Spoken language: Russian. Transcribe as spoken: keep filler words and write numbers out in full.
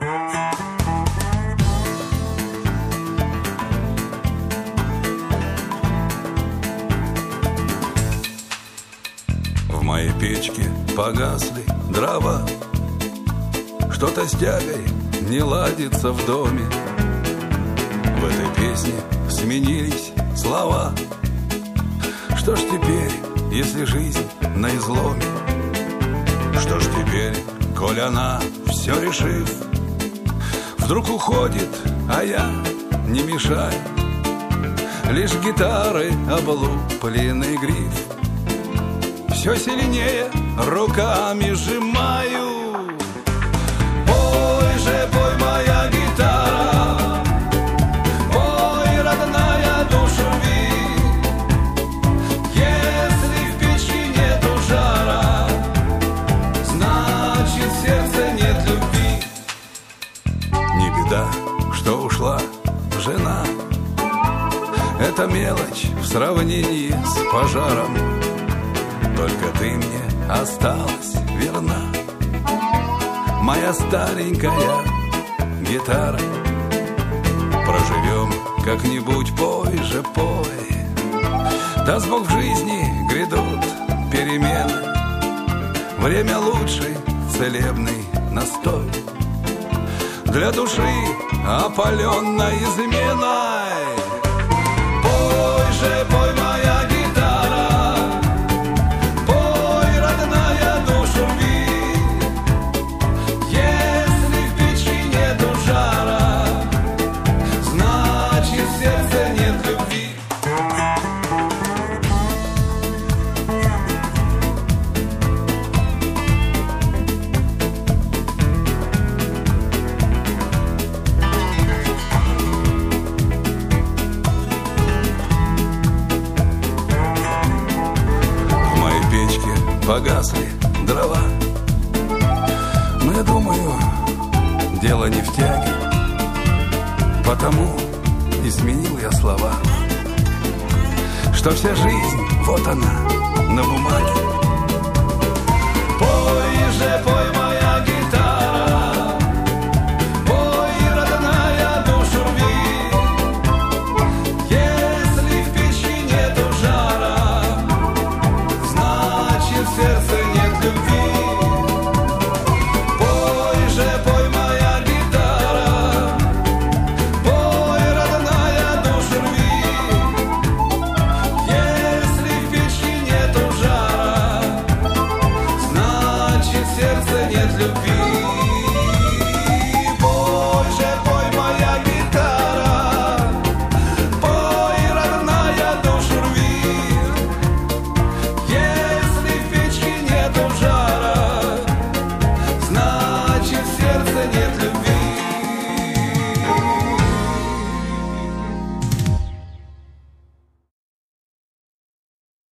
В моей печке погасли дрова, что-то с тягой не ладится в доме. В этой песне сменились слова. Что ж теперь, если жизнь на изломе? Что ж теперь, коль она, все решив, вдруг уходит, а я не мешаю, лишь гитары облупленный гриф все сильнее руками сжимаю. Пой же, пой, моя гитара, пой, родная, душу рви. Если в печи нету жара, значит, в сердце нет любви. Не беда, что ушла жена, это мелочь в сравнении с пожаром. Только ты мне осталась верна, моя старенькая гитара. Проживем как-нибудь, пой же, пой. Даст Бог, в жизни грядут перемены, время лучший целебный настой для души, опаленной изменой. Пой же, пой, моя гитара, пой, родная, душу рви. Если в печи нету жара, значит, в сердце нет любви. Погасли дрова, но я думаю, дело не в тяге, потому и сменил я слова, что вся жизнь, вот она, на бумаге. Пой же, пой,